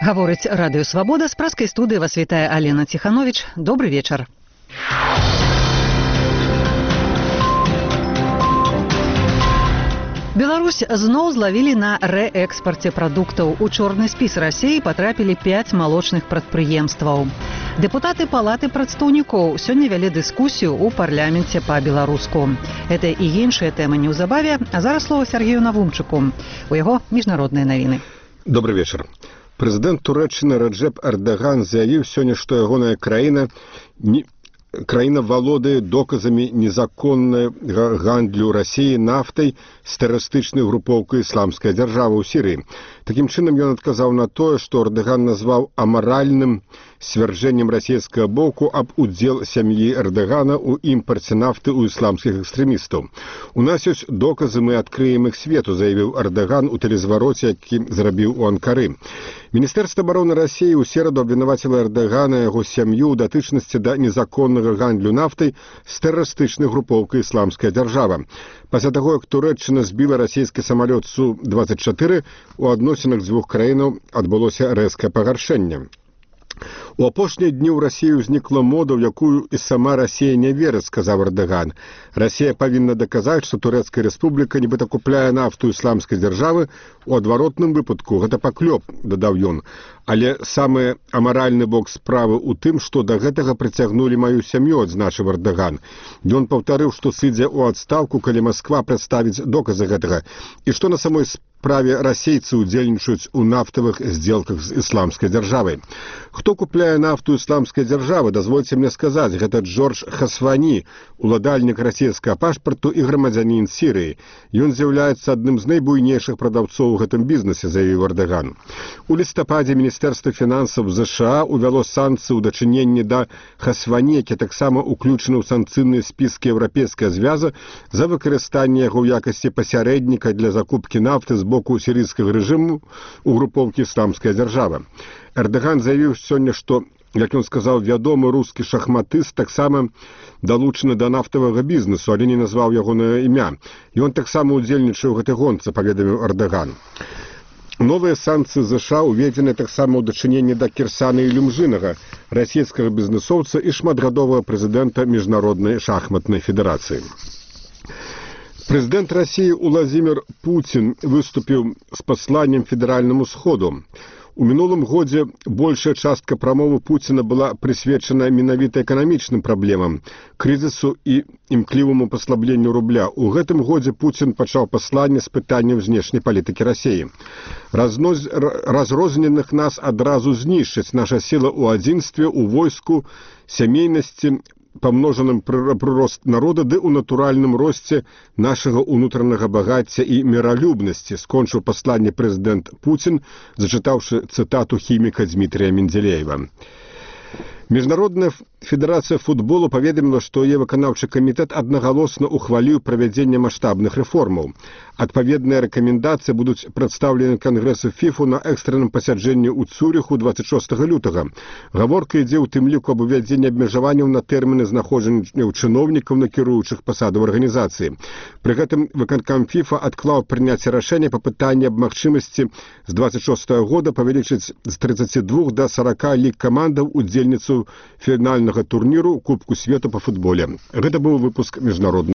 Гаворыць радыё «Свабода», з праскай студыі вас вітае Алена Ціхановіч. Добры вечар. Беларусь зноў злавілі на рээкспарце прадуктаў. У чорны спіс Расіі патрапілі 5 малочных прадпрыемстваў. Дэпутаты палаты прадстаўнікоў сёння вялі дыскусію ў парламенце па-беларуску. Гэта і іншыя тэмы неўзабаве, а зараз слово Сергею Навумчыку. У яго міжнародныя навіны. Добрый вечар. Прэзідэнт Турэччыны Раджэп Эрдаган заявіў сёння, што ягоная краіна валодае доказамі незаконнага гандлю Расіі нафтай з тэрарыстычнай групоўкай «Ісламская дзяржава» ў Сірыі. Такім чынам ён адказаў на тое, што Эрдаган назваў амаральным сцвярджэннем расійскага боку аб удзел сям'і Эрдагана ў імпарце нафты ў ісламскіх экстрэмістаў. «У нас ёсць доказы, мы адкрыем іх свету», заявіў Эрдаган у тэлезвароце, які зрабіў у Анкары. Міністэрства абароны Расіі ў сераду абвінаваціла Эрдагана і яго сям'ю ў датычнасці да незаконнага гандлю нафтай з тэрарыстычнай групоўкай «Ісламская дзяржава». Пасля таго, як Турэччына збіла расійскі самалёт Су-24, у адносінах дзвюх краінаў адбылося рэзкае пагаршэнне. У апошнія дні ў Расіі ўзнікла мода, ў якую і сама Расія не верыць, сказаў Эрдаган. Расія павінна даказаць, што Турэцкая рэспубліка нібыта купляе нафту ісламскай дзяржавы, у адваротным выпадку гэта паклёп, дадаў ён. Але самы амаральны бок справы ў тым, што да гэтага прыцягнулі маю сям'ю, адзначыў Эрдаган. Ён паўтарыў, што сыдзе ў адстаўку, калі Масква прадставіць доказы гэтага, і што на самой справе расейцы удзельнічаюць у нафтавых здзелках з ісламскай дзяржавай. Хто купляе нафту ісламскай дзяржавы, дазвольце мне сказаць, гэта Джордж Хасвані, уладальнік расійскага пашпарту і грамадзянін Сірыі. Ён з'яўляецца адным з найбуйнейшых прадаўцоў у гэтым бізнесе, заявіў Эрдаган. У лістападзе Міністэрства фінансаў США увяло санкцыі ў дачыненні да Хасвані, які таксама ўключаны ў санкцыйныя спіскі Еўрапейскага звяза за выкарыстанне яго ў якасці пасярэдніка для закупкі нафты з боку сірыйскага рэжыму ў групоўкі «Ісламская дзяржава». Эрдаган заявіў сёння, што, як ён сказаў, вядомы рускі шахматыст таксама далучаны да нафтавага бізнесу, але не назваў ягонае імя. Ён таксама ўдзельнічае ў гэтай гонцы, паведаміў Эрдаган. Новыя санкцыі США уведзены таксама ў дачыненні да Кірсана Ілюмжынага, расійскага бізнесоўца і шматгадовага прэзідэнта Міжнароднай шахматнай федэрацыі. Прэзідэнт Расіі Уладзімір Пуцін выступіў з пасланнем федэральнаму сходу. У мінулым годзе большая частка прамовы Пуціна была прысвечана менавіта эканамічным праблемам, крызісу і імкліваму паслабленню рубля. У гэтым годзе Пуцін пачаў пасланне з пытанняў знешняй палітыкі Расіі. Разрозненых нас адразу знішчыць, наша сіла ў адзінстве, у войску, сямейнасці, памножаным прырост народа ды ў натуральным росце нашага ўнутранага багацця і міралюбнасці, скончыў пасланне прэзідэнт Пуцін, зачытаўшы цытату хіміка Дмітрія Менделеева. Міжнародная федэрацыя футболу паведаміла, што яе выканаўчы камітэт аднагалосна ухваліў правядзенне маштабных рэформаў. Адпаведныя рэкамендацыі будуць прадстаўлены Кангрэсу ФІФУ на экстранным пасяджэнні ў Цюрыху 26 лютага. Гаворка ідзе ў тым ліку аб увядзенні абмежаванняў на тэрміны знаходжання чыноўнікаў на кіруючых пасадаў арганізацыі. Пры гэтым выканкам ФІФА адклаў прыняцце рашэння па пытанні аб магчымасці з 26 года павялічыць з 32 да 40 лік камандаў удзельніцу фінальнага турніру Кубку свету па футболе. Гэта быў выпуск міжнародных